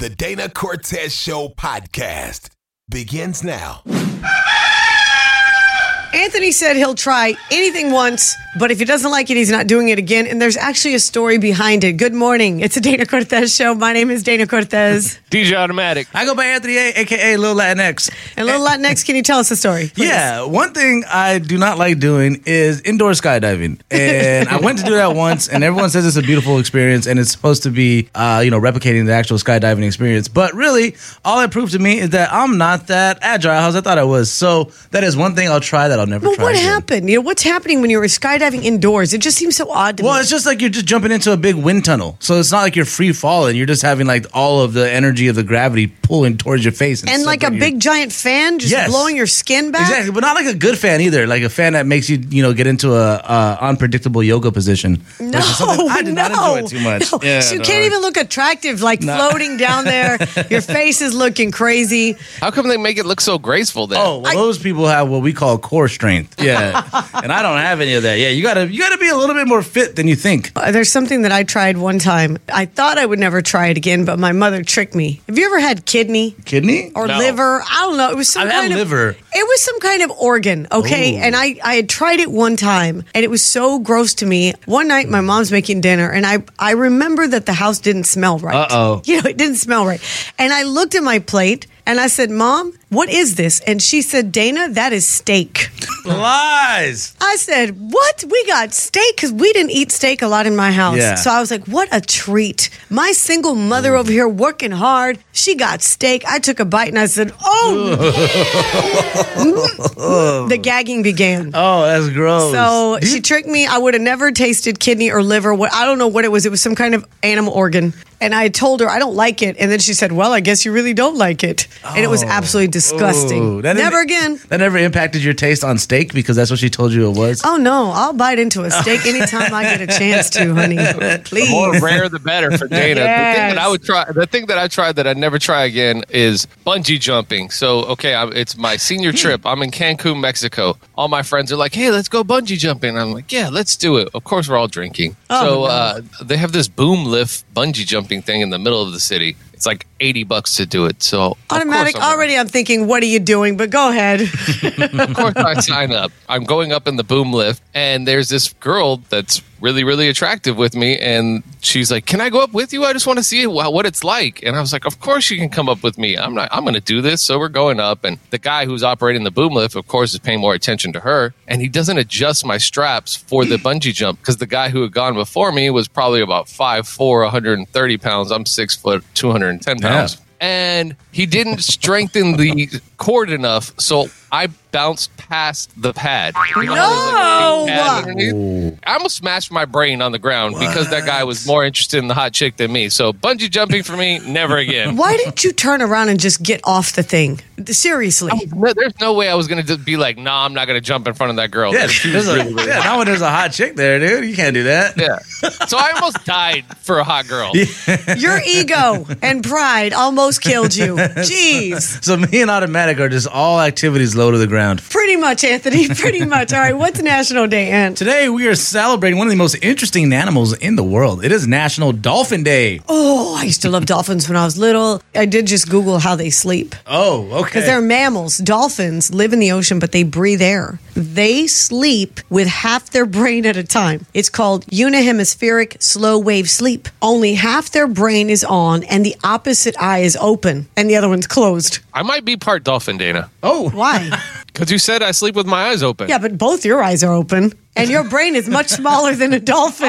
The Dana Cortez Show podcast begins now. Anthony said he'll try anything once, but if he doesn't like it, he's not doing it again. And there's actually a story behind it. Good morning. It's a Dana Cortez show. My name is Dana Cortez. DJ Automatic. I go by Anthony A, a.k.a. Lil Latinx. And Lil Latinx, can you tell us the story, please? Yeah, one thing I do not like doing is indoor skydiving. And I went to do that once, and everyone says it's a beautiful experience, and it's supposed to be, replicating the actual skydiving experience. But really, all it proved to me is that I'm not that agile as I thought I was. So that is one thing I'll try that I'll never try what again. happened? What's happening when you're skydiving indoors? It just seems so odd to me. Well, it's just like you're just jumping into a big wind tunnel. So it's not like you're free falling. You're just having like all of the energy of the gravity pulling towards your face. And like a big giant fan just blowing your skin back? Exactly, but not like a good fan either. Like a fan that makes you, get into a unpredictable yoga position. No, I did not enjoy it too much. No. Yeah, so you can't even look attractive, floating down there. Your face is looking crazy. How come they make it look so graceful then? Oh, well, those people have what we call core strength. Yeah, and I don't have any of that. Yeah, you gotta be a little bit more fit than you think. There's something that I tried one time. I thought I would never try it again, but my mother tricked me. Have you ever had kidney? Kidney? Or liver? I don't know. It was some I've kind had of liver. It was some kind of organ, okay? Ooh. And I had tried it one time, and it was so gross to me. One night, my mom's making dinner, and I remember that the house didn't smell right. Uh-oh. It didn't smell right. And I looked at my plate, and I said, Mom, what is this? And she said, Dana, that is steak. Lies. I said, what? We got steak? Because we didn't eat steak a lot in my house. Yeah. So I was like, what a treat. My single mother over here working hard, she got steak. I took a bite and I said, oh. The gagging began. Oh, that's gross. So she tricked me. I would have never tasted kidney or liver. I don't know what it was. It was some kind of animal organ. And I told her, I don't like it. And then she said, well, I guess you really don't like it. And it was absolutely disgusting. Never again. That never impacted your taste on steak because that's what she told you it was? Oh, no. I'll bite into a steak anytime I get a chance to, honey. Please. The more rare, the better for Dana. Yes. The thing that I tried that I'd never try again is bungee jumping. So, okay, it's my senior trip. I'm in Cancun, Mexico. All my friends are like, hey, let's go bungee jumping. I'm like, yeah, let's do it. Of course, we're all drinking. They have this boom lift bungee jumping thing in the middle of the city. It's like $80 to do it. So automatic. I'm thinking, what are you doing? But go ahead. Of course, I sign up. I'm going up in the boom lift, and there's this girl that's really, really attractive with me, and she's like, "Can I go up with you? I just want to see what it's like." And I was like, "Of course you can come up with me. I'm going to do this." So we're going up, and the guy who's operating the boom lift, of course, is paying more attention to her, and he doesn't adjust my straps for the bungee jump because the guy who had gone before me was probably about 5'4", 130 pounds. I'm 6 foot, 210 pounds. Yeah. And he didn't strengthen the cord enough, so I bounced past the pad. No! I almost smashed my brain on the ground because that guy was more interested in the hot chick than me. So bungee jumping for me, never again. Why didn't you turn around and just get off the thing? Seriously. There's no way I was going to be like, nah, I'm not going to jump in front of that girl. Yeah, not when there's a hot chick there, dude. You can't do that. Yeah. So I almost died for a hot girl. Yeah. Your ego and pride almost killed you. Jeez. So me and Automatic are just all activities low to the ground. Pretty much, Anthony. Pretty much. All right, what's National Day, Ant? Today we are celebrating one of the most interesting animals in the world. It is National Dolphin Day. Oh, I used to love dolphins when I was little. I did just Google how they sleep. Oh, okay. Because they're mammals. Dolphins live in the ocean, but they breathe air. They sleep with half their brain at a time. It's called unihemispheric slow wave sleep. Only half their brain is on and the opposite eye is open and the other one's closed. I might be part dolphin, Dana. Oh. Why? Because you said I sleep with my eyes open. Yeah, but both your eyes are open. And your brain is much smaller than a dolphin.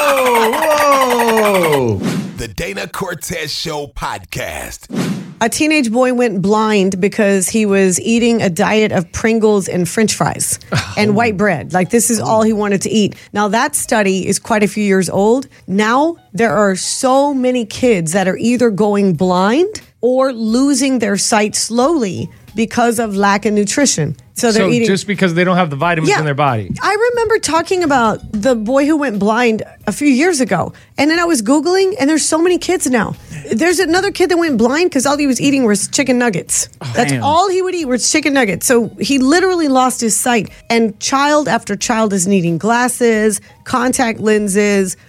Oh, whoa. The Dana Cortez Show podcast. A teenage boy went blind because he was eating a diet of Pringles and French fries and white bread. Like, this is all he wanted to eat. Now, that study is quite a few years old. Now, there are so many kids that are either going blind or losing their sight slowly because of lack of nutrition. So they're eating just because they don't have the vitamins in their body. I remember talking about the boy who went blind a few years ago. And then I was Googling, and there's so many kids now. There's another kid that went blind because all he was eating was chicken nuggets. That's all he would eat was chicken nuggets. So he literally lost his sight. And child after child is needing glasses, contact lenses,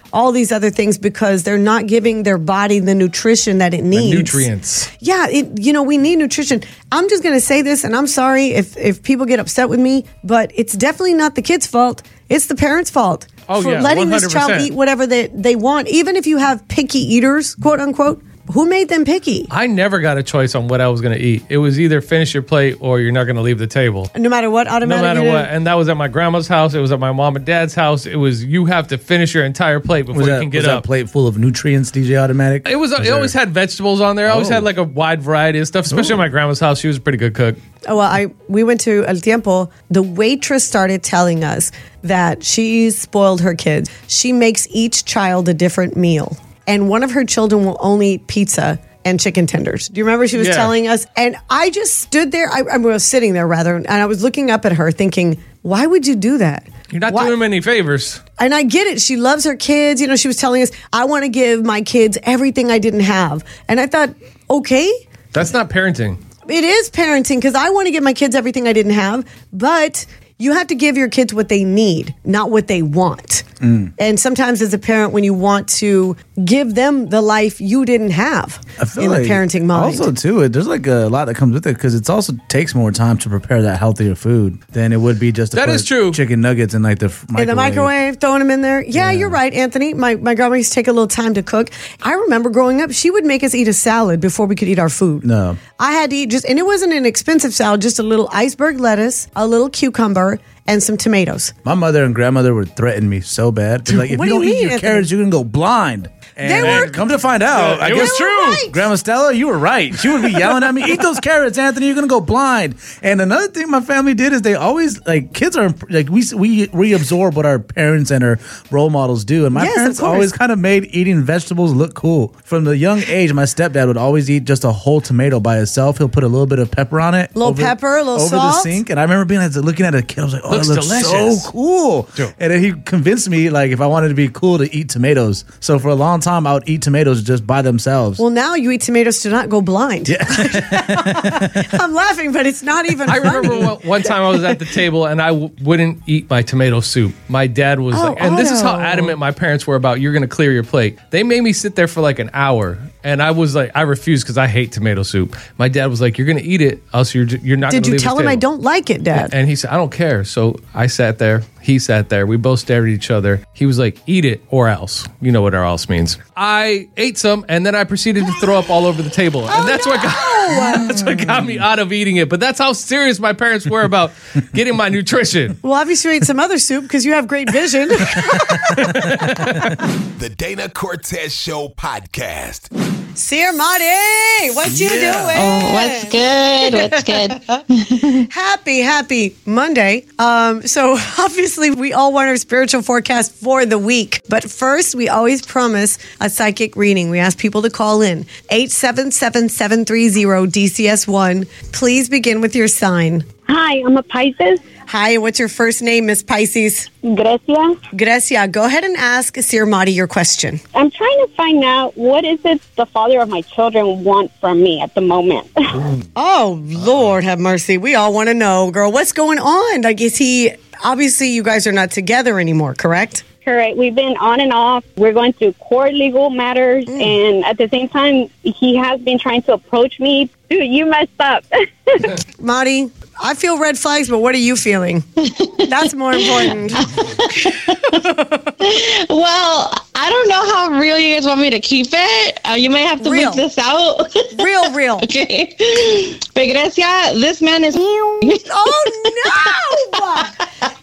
all these other things because they're not giving their body the nutrition that it needs. The nutrients. Yeah, we need nutrition. I'm just going to say this, and I'm sorry if people get upset with me, but it's definitely not the kid's fault. It's the parents' fault for letting 100%. This child eat whatever they want. Even if you have picky eaters, quote unquote, who made them picky? I never got a choice on what I was going to eat. It was either finish your plate or you're not going to leave the table. No matter what, automatically. No matter what. And that was at my grandma's house. It was at my mom and dad's house. It was you have to finish your entire plate before you can get up. Was that plate full of nutrients, DJ Automatic? It always had vegetables on there. I always had like a wide variety of stuff, especially at my grandma's house. She was a pretty good cook. Oh, well, we went to El Tiempo. The waitress started telling us that she spoiled her kids. She makes each child a different meal. And one of her children will only eat pizza and chicken tenders. Do you remember she was telling us? And I just stood there. I was sitting there, rather, and I was looking up at her thinking, why would you do that? You're not doing them any favors. And I get it. She loves her kids. She was telling us, I want to give my kids everything I didn't have. And I thought, okay. That's not parenting. It is parenting because I want to give my kids everything I didn't have. But you have to give your kids what they need, not what they want. And sometimes as a parent, when you want to give them the life you didn't have in the parenting mind. Also, too, there's like a lot that comes with it because it also takes more time to prepare that healthier food than it would be just to put true. Chicken nuggets in like the microwave. In the microwave, throwing them in there. Yeah, you're right, Anthony. My grandma used to take a little time to cook. I remember growing up, she would make us eat a salad before we could eat our food. No. I had to eat and it wasn't an expensive salad, just a little iceberg lettuce, a little cucumber, and some tomatoes. My mother and grandmother would threaten me so bad. They're like, if you don't eat your carrots, you're going to go blind. And come to find out, I guess true. Right. Grandma Stella, you were right. She would be yelling at me, eat those carrots, Anthony, you're going to go blind. And another thing my family did is they always, kids are, we absorb what our parents and our role models do. And my parents always kind of made eating vegetables look cool. From the young age, my stepdad would always eat just a whole tomato by itself. He'll put a little bit of pepper on it. A little salt. Over the sink. And I remember looking at a kid, I was like, oh, looks it looks delicious. So cool. True. And then he convinced me, if I wanted to be cool, to eat tomatoes. So for a long time, I would eat tomatoes just by themselves. Well, now you eat tomatoes to not go blind. Yeah. I'm laughing, but it's not even funny. I remember one time I was at the table and I wouldn't eat my tomato soup. My dad was this is how adamant my parents were about you're going to clear your plate. They made me sit there for an hour. And I was I refused because I hate tomato soup. My dad was like, you're going to eat it, else you're not going to leave the table. Did you tell him I don't like it, Dad? And he said, I don't care. So I sat there. He sat there. We both stared at each other. He was like, eat it or else. You know what or else means. I ate some and then I proceeded to throw up all over the table. And that's what got me out of eating it. But that's how serious my parents were about getting my nutrition. Well, obviously you ate some other soup because you have great vision. The Dana Cortez Show podcast. Sir Marty, what you doing? Oh, what's good? What's good? Happy Monday. So obviously we all want our spiritual forecast for the week. But first, we always promise a psychic reading. We ask people to call in. 877-730-DCS1. Please begin with your sign. Hi, I'm a Pisces. Hi, what's your first name, Miss Pisces? Grecia. Grecia, go ahead and ask Sir Marty your question. I'm trying to find out what is it the father of my children want from me at the moment. Oh, Lord have mercy. We all want to know, girl. What's going on? Obviously you guys are not together anymore, correct? Correct. We've been on and off. We're going through court legal matters. And at the same time, he has been trying to approach me. Dude, you messed up. Marty, I feel red flags, but what are you feeling? That's more important. Well, I don't know how real you guys want me to keep it. You may have to leave this out. Real. Okay. But Grecia, this man is... Oh, no!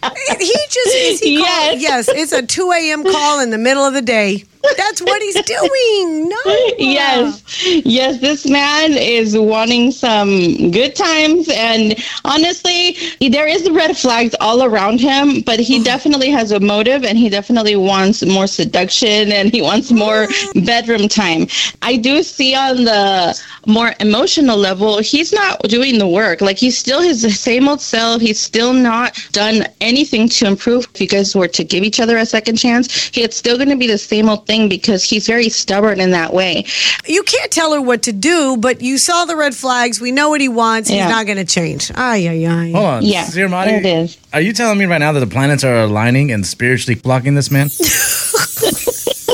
Yes, it's a 2 a.m. call in the middle of the day. That's what he's doing. No. Yes, this man is wanting some good times. And honestly, there is red flags all around him, but he definitely has a motive and he definitely wants more seduction and he wants more bedroom time. I do see on the more emotional level, he's not doing the work. He's still his same old self. He's still not done anything to improve. If you guys were to give each other a second chance, it's still going to be the same old thing because he's very stubborn in that way. You can't tell her what to do, but you saw the red flags. We know what he wants. He's not going to change. Hold on. Yeah, Sir Marty, it is. Are you telling me right now that the planets are aligning and spiritually blocking this man?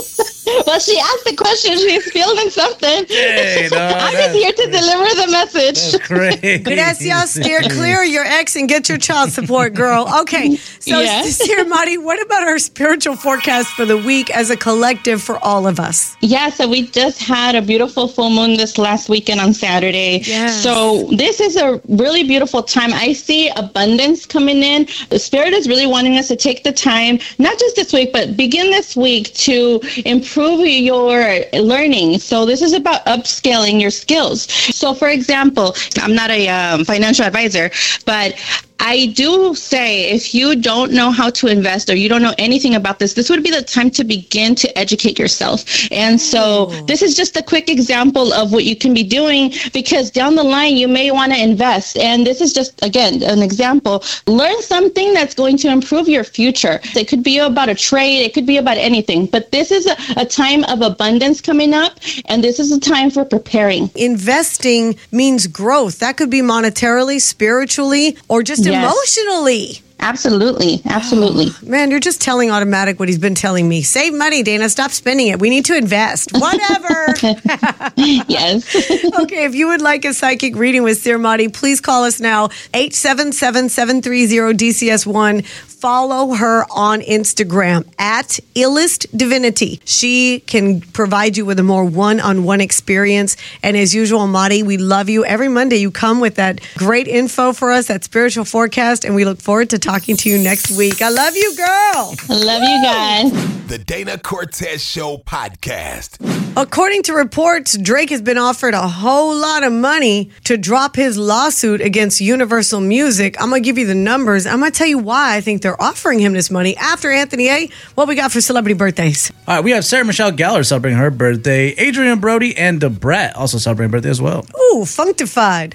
she asked the question. She's feeling something. Hey, no, I'm just here to deliver the message. That's great. Gracias, steer clear of your ex and get your child support, girl. Okay, so Yeah. Sister Marty, what about our spiritual forecast for the week as a collective for all of us? Yeah, so we just had a beautiful full moon this last weekend on Saturday. Yes. So this is a really beautiful time. I see abundance coming in. The Spirit is really wanting us to take the time, not just this week, but begin this week to improve your learning. So this is about upscaling your skills. So for example, I'm not a financial advisor, but I do say if you don't know how to invest or you don't know anything about this would be the time to begin to educate yourself. And so this is just a quick example of what you can be doing, because down the line you may want to invest. And this is just, again, an example. Learn something that's going to improve your future. It could be about a trade. It could be about anything. But this is a time of abundance coming up, and this is a time for preparing. Investing means growth. That could be monetarily, spiritually, or just emotionally. Absolutely. Absolutely. Man, you're just telling Automatic what he's been telling me. Save money, Dana. Stop spending it. We need to invest. Whatever. Yes. Okay, if you would like a psychic reading with Sir Marty, please call us now, 877-730-DCS1. Follow her on Instagram at Illest Divinity. She can provide you with a more one-on-one experience. And as usual, Marty, we love you. Every Monday you come with that great info for us, that spiritual forecast, and we look forward to talking to you next week. I love you, girl. I love you guys. The Dana Cortez Show podcast. According to reports, Drake has been offered a whole lot of money to drop his lawsuit against Universal Music. I'm going to give you the numbers. I'm going to tell you why I think they're offering him this money. After Anthony A., what we got for celebrity birthdays? All right, we have Sarah Michelle Gellar celebrating her birthday. Adrian Brody and Da Brat also celebrating birthday as well. Ooh, functified.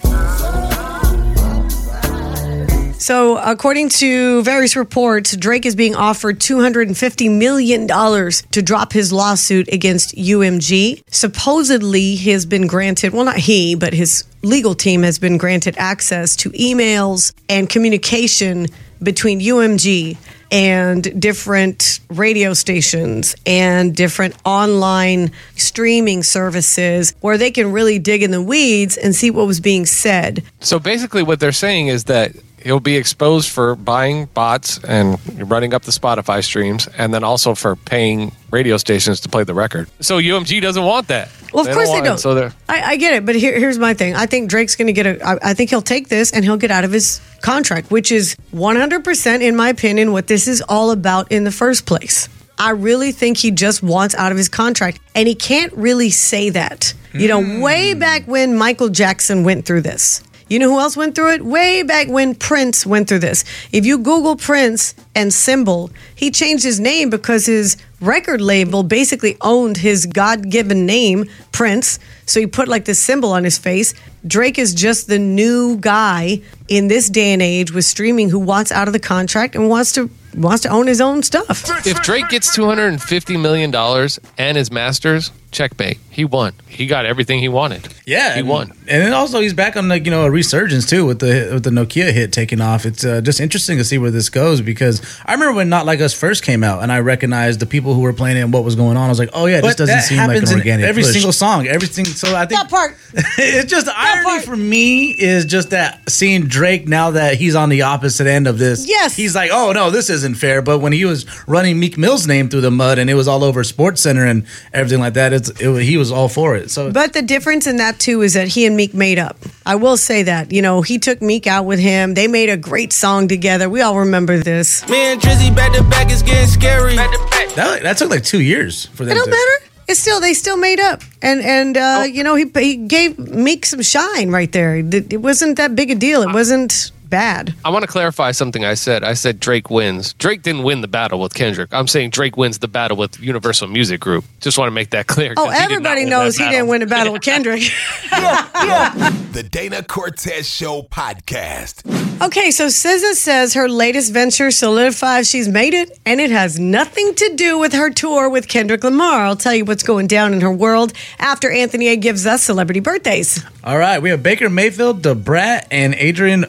So, according to various reports, Drake is being offered $250 million to drop his lawsuit against UMG. Supposedly, he has been granted, well, not he, but his legal team has been granted access to emails and communication between UMG and different radio stations and different online streaming services where they can really dig in the weeds and see what was being said. So basically what they're saying is that he'll be exposed for buying bots and running up the Spotify streams, and then also for paying radio stations to play the record. So UMG doesn't want that. Well, of course they don't. So I get it, but here's my thing. I think Drake's going to get I think he'll take this and he'll get out of his contract, which is 100%, in my opinion, what this is all about in the first place. I really think he just wants out of his contract, and he can't really say that. You know, way back when Michael Jackson went through this. You know who else went through it? Way back when Prince went through this. If you Google Prince and symbol, he changed his name because his record label basically owned his God-given name, Prince. So he put like this symbol on his face. Drake is just the new guy in this day and age with streaming who wants out of the contract and wants to own his own stuff. if Drake gets $250 million and his masters, checkmate. He won. He got everything he wanted. Yeah, he won. And then also he's back on a resurgence too with the Nokia hit taking off. It's just interesting to see where this goes, because I remember when Not Like Us first came out and I recognized the people who were playing it and what was going on. I was like, oh yeah, this doesn't seem like an organic every push. single song, everything. So I think That part. it's just irony part. for me is just that seeing Drake now that he's on the opposite end of this. Yes. He's like, oh no, this isn't fair. But when he was running Meek Mill's name through the mud and it was all over SportsCenter and everything like that, he was all for it. So, But the difference in that too is that he and Meek made up. I will say that. You know, he took Meek out with him. They made a great song together. We all remember this. Me and Drizzy back to back is getting scary. that took like 2 years for them. It don't matter. It's still, they still made up. And you know, he gave Meek some shine right there. It wasn't that big a deal. It wasn't bad. I want to clarify something I said. I said Drake wins. Drake didn't win the battle with Kendrick. I'm saying Drake wins the battle with Universal Music Group. Just want to make that clear. Oh, 'cause he did not everybody win knows that he didn't battle. win a battle with Kendrick. The Dana Cortez Show podcast. Okay, so SZA says her latest venture solidifies she's made it, and it has nothing to do with her tour with Kendrick Lamar. I'll tell you what's going down in her world after Anthony A gives us celebrity birthdays. All right, we have Baker Mayfield, Da Brat, and Adrian Brody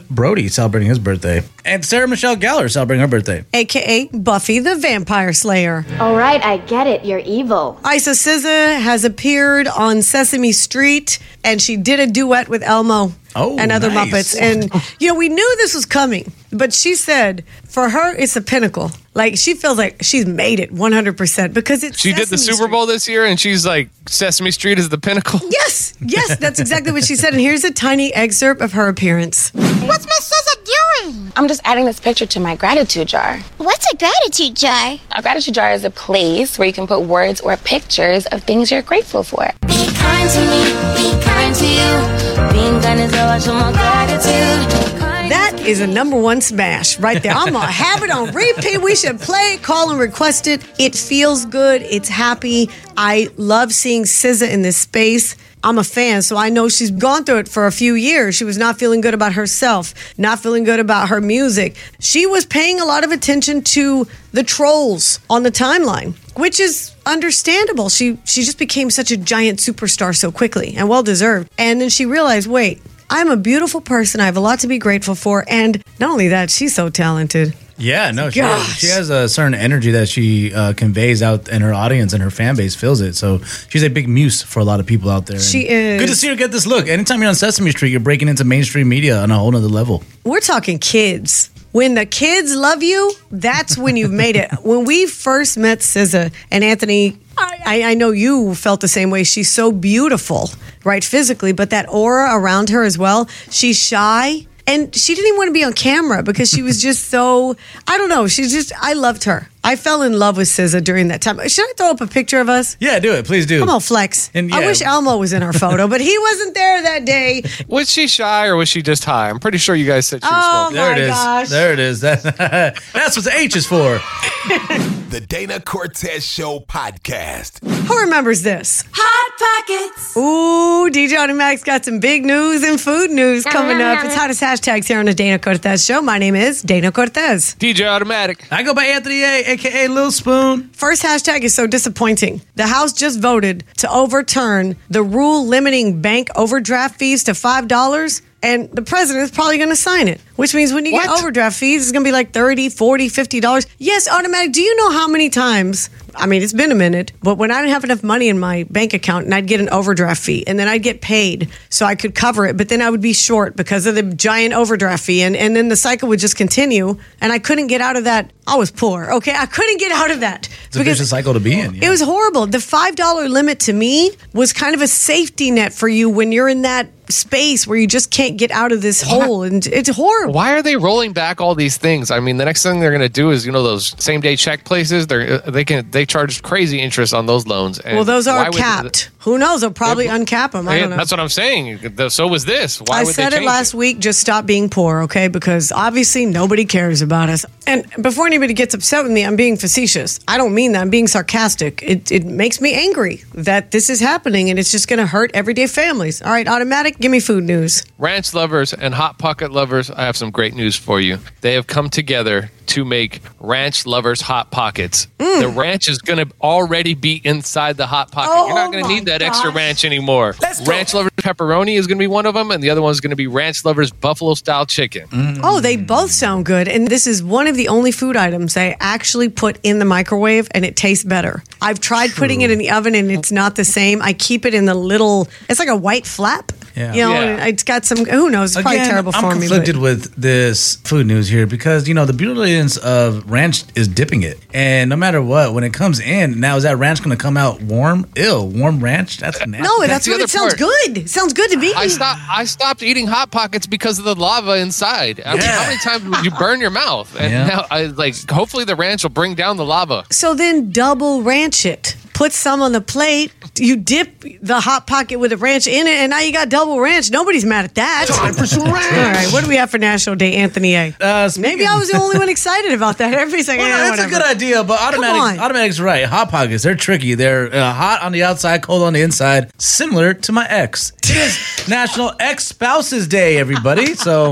Buffy celebrating his birthday. And Sarah Michelle Gellar celebrating her birthday. AKA Buffy the Vampire Slayer. All right, I get it. You're evil. Isa SZA has appeared on Sesame Street, and she did a duet with Elmo and other nice. Muppets. And, we knew this was coming, but she said for her, it's a pinnacle. Like, she feels like she's made it 100% because it's She did the Sesame Super Bowl this year, and she's like, Sesame Street is the pinnacle. Yes, that's exactly what she said. And here's a tiny excerpt of her appearance. What's Miss SZA doing? I'm just adding this picture to my gratitude jar. What's a gratitude jar? A gratitude jar is a place where you can put words or pictures of things you're grateful for. Be kind to me, be kind to you. Being kind is how I show my gratitude. That is a #1 smash right there. I'm going to have it on repeat. We should play it, call and request it. It feels good. It's happy. I love seeing SZA in this space. I'm a fan, so I know she's gone through it for a few years. She was not feeling good about herself, not feeling good about her music. She was paying a lot of attention to the trolls on the timeline, which is understandable. She just became such a giant superstar so quickly and well-deserved. And then she realized, wait, I'm a beautiful person. I have a lot to be grateful for. And not only that, she's so talented. Yeah, no, she Gosh. has a certain energy that she conveys out, and her audience and her fan base feels it. So she's a big muse for a lot of people out there. She And is. Good to see her get this look. Anytime you're on Sesame Street, you're breaking into mainstream media on a whole nother level. We're talking kids. When the kids love you, that's when you've made it. When we first met SZA and Anthony, I know you felt the same way. She's so beautiful, right, physically, but that aura around her as well. She's shy. And she didn't even want to be on camera because she was just so, I don't know. I loved her. I fell in love with SZA during that time. Should I throw up a picture of us? Yeah, do it. Please do. Come on, flex. And I yeah. wish Elmo was in our photo, but he wasn't there that day. Was she shy or was she just high? I'm pretty sure you guys said she was Oh, smoking. There my it is. gosh. There it is. That's what the H is for. The Dana Cortez Show podcast. Who remembers this? Hot Pockets. Ooh, DJ Automatic's got some big news and food news coming up. It's hottest hashtags here on the Dana Cortez Show. My name is Dana Cortez. DJ Automatic. I go by Anthony A, a.k.a. Lil Spoon. First hashtag is so disappointing. The House just voted to overturn the rule limiting bank overdraft fees to $5. And the president is probably going to sign it, which means when you get What? overdraft fees, it's going to be like $30, $40, $50. Yes, Automatic. Do you know how many times, I mean, it's been a minute, but when I didn't have enough money in my bank account and I'd get an overdraft fee and then I'd get paid so I could cover it, but then I would be short because of the giant overdraft fee. And then the cycle would just continue and I couldn't get out of that. I was poor. Okay. I couldn't get out of that. It's a vicious cycle to be in. Yeah. It was horrible. The $5 limit to me was kind of a safety net for you when you're in that space where you just can't get out of this hole, and it's horrible. Why are they rolling back all these things? I mean, the next thing they're going to do is, those same day check places. They charge crazy interest on those loans. And Well, those why are would- capped. Who knows? They'll probably uncap them. I don't know. That's what I'm saying. So was this. Why I would said they it change last week. Just stop being poor, okay? Because obviously nobody cares about us. And before anybody gets upset with me, I'm being facetious. I don't mean that. I'm being sarcastic. It makes me angry that this is happening, and it's just going to hurt everyday families. All right, Automatic, give me food news. Ranch lovers and Hot Pocket lovers, I have some great news for you. They have come together to make Ranch lovers Hot Pockets. The ranch is going to already be inside the Hot Pocket. You're not going to need that extra ranch anymore. Ranch lovers pepperoni is going to be one of them, and the other one is going to be Ranch lovers buffalo style chicken. Oh, they both sound good. And this is one of the only food items I actually put in the microwave and it tastes better. I've tried putting it in the oven and it's not the same. I keep it in the little, it's like a white flap. Yeah. And it's got some, who knows, it's probably terrible I'm for me. conflicted But with this food news here because, the brilliance of ranch is dipping it. And no matter what, when it comes in, now is that ranch going to come out warm? Ew, warm ranch? That's nasty. no, That's that's the what other it sounds part. good. It sounds good to me. I stopped eating Hot Pockets because of the lava inside. I mean, how many times would you burn your mouth? And now, hopefully the ranch will bring down the lava. So then double ranch it. Put some on the plate. You dip the Hot Pocket with the ranch in it, and now you got double ranch. Nobody's mad at that. Time for some ranch. All right, what do we have for National Day, Anthony A? Maybe I was the only one excited about that. Everybody's like, Well, that's whatever. a good idea, but on. Automatic's right. Hot Pockets, they're tricky. They're hot on the outside, cold on the inside, similar to my ex. It is National Ex-Spouses Day, everybody. So,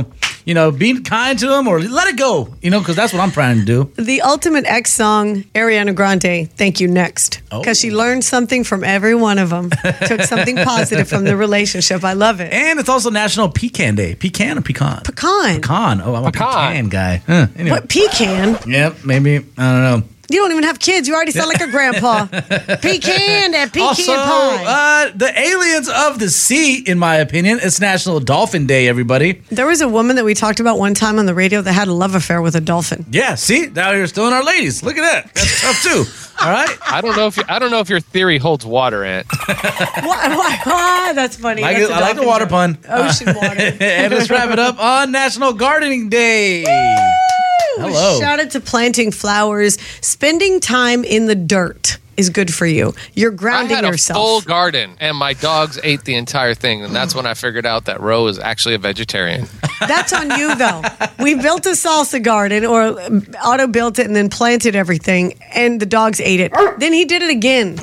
be kind to them or let it go, because that's what I'm trying to do. The ultimate ex song, Ariana Grande, Thank You Next. Because she learned something from every one of them. Took something positive from the relationship. I love it. And it's also National Pecan Day. Pecan or pecan? Pecan. Oh, I'm a pecan guy. Anyway. What, pecan? Yep, maybe. I don't know. You don't even have kids. You already sound like a grandpa. Pecan pie. Also, the aliens of the sea, in my opinion, it's National Dolphin Day, everybody. There was a woman that we talked about one time on the radio that had a love affair with a dolphin. Yeah, see? Now you're still in our ladies. Look at that. That's tough, too. All right. I don't know if your theory holds water, Ant. Why? That's funny. I like the water pun. Ocean water. And let's wrap it up on National Gardening Day. Hello. Shout out to planting flowers. Spending time in the dirt is good for you. You're grounding yourself. I had a full garden, and my dogs ate the entire thing, and that's when I figured out that Ro is actually a vegetarian. That's on you, though. We built a salsa garden, or Otto built it and then planted everything, and the dogs ate it. Then he did it again.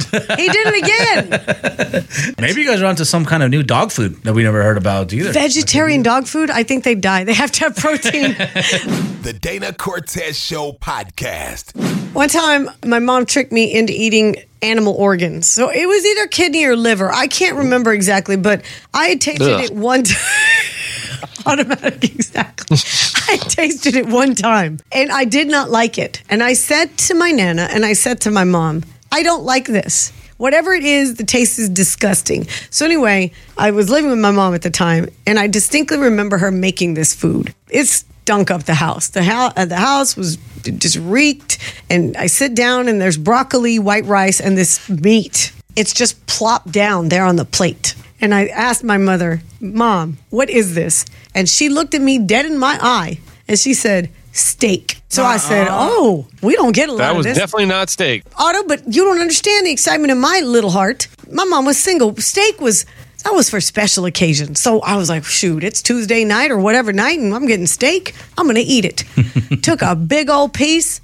Maybe you guys are onto some kind of new dog food that we never heard about either. Vegetarian dog food? I think they die. They have to have protein. The Dana Cortez Show podcast. One time, my mom tricked me into eating animal organs. So it was either kidney or liver. I can't remember exactly, but I had tasted it one time. Automatic, exactly. I tasted it one time, and I did not like it. And I said to my Nana, and I said to my mom, I don't like this. Whatever it is, the taste is disgusting. So anyway, I was living with my mom at the time, and I distinctly remember her making this food. It stunk up the house. The house was just reeked, and I sit down, and there's broccoli, white rice, and this meat. It's just plopped down there on the plate. And I asked my mother, Mom, what is this? And she looked at me dead in my eye, and she said, steak. So I said, oh, we don't get a lot of this. That was definitely not steak. Otto, but you don't understand the excitement in my little heart. My mom was single. Steak was for special occasions. So I was like, shoot, it's Tuesday night or whatever night, and I'm getting steak. I'm going to eat it. Took a big old piece.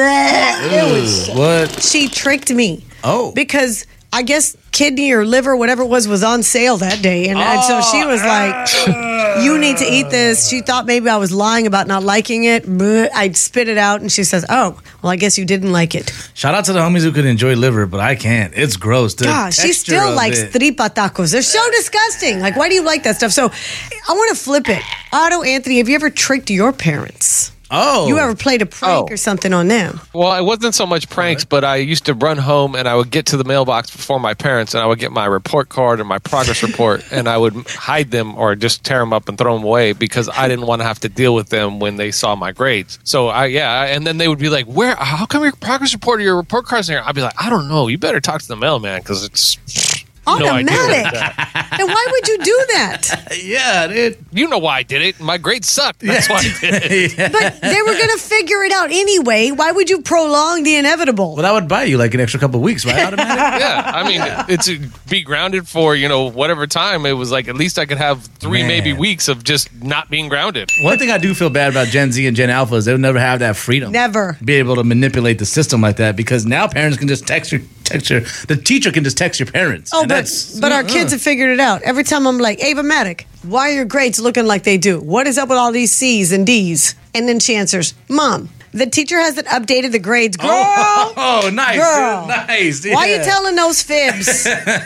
What? She tricked me. Oh. Because I guess kidney or liver, whatever it was on sale that day. And so she was like, you need to eat this. She thought maybe I was lying about not liking it. I'd spit it out, and she says, oh, well, I guess you didn't like it. Shout out to the homies who could enjoy liver, but I can't. It's gross. God, she still likes tripa tacos. They're so disgusting. Like, why do you like that stuff? So I want to flip it. Otto, Anthony, have you ever tricked your parents? Oh. You ever played a prank or something on them? Well, it wasn't so much pranks, but I used to run home and I would get to the mailbox before my parents, and I would get my report card and my progress report, and I would hide them or just tear them up and throw them away because I didn't want to have to deal with them when they saw my grades. So and then they would be like, how come your progress report or your report card's in here? I'd be like, I don't know. You better talk to the mailman because it's... Automatic. And why would you do that? Yeah, dude. You know why I did it. My grades sucked. That's why I did it. Yeah. But they were going to figure it out anyway. Why would you prolong the inevitable? Well, that would buy you like an extra couple of weeks, right? Automatic? Yeah. I mean, it's be grounded for, whatever time. It was like at least I could have 3 maybe weeks of just not being grounded. One thing I do feel bad about Gen Z and Gen Alpha is they'll never have that freedom. Never. Be able to manipulate the system like that, because now parents can just text the teacher can just text your parents. Oh, but our kids have figured it out. Every time I'm like, Ava Matic, why are your grades looking like they do? What is up with all these C's and D's? And then she answers, Mom, the teacher hasn't updated the grades. Girl. Oh, nice. Girl. Nice. Yeah. Why are you telling those fibs?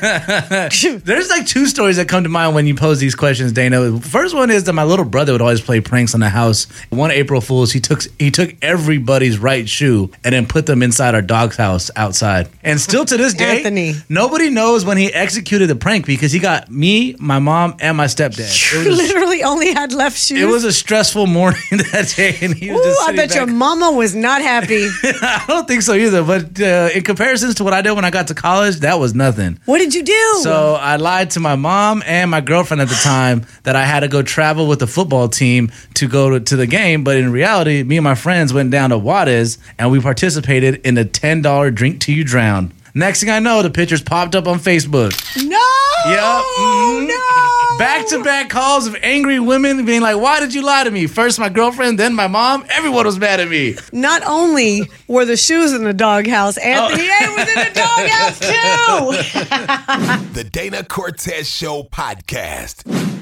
There's like 2 stories that come to mind when you pose these questions, Dana. First one is that my little brother would always play pranks on the house. One April Fool's, he took everybody's right shoe and then put them inside our dog's house outside. And still to this day, Anthony, nobody knows when he executed the prank because he got me, my mom, and my stepdad. You literally only had left shoes. It was a stressful morning that day, and he was just I bet your mama was not happy. I don't think so either, but in comparisons to what I did when I got to college, that was nothing. What did you do? So I lied to my mom and my girlfriend at the time that I had to go travel with the football team to go to the game, but in reality, me and my friends went down to Juarez and we participated in the $10 drink till you drown. Next thing I know, the pictures popped up on Facebook. No! Yep. Mm-hmm. No! Back-to-back calls of angry women being like, why did you lie to me? First my girlfriend, then my mom. Everyone was mad at me. Not only were the shoes in the doghouse, Anthony A was in the doghouse too. The Dana Cortez Show podcast.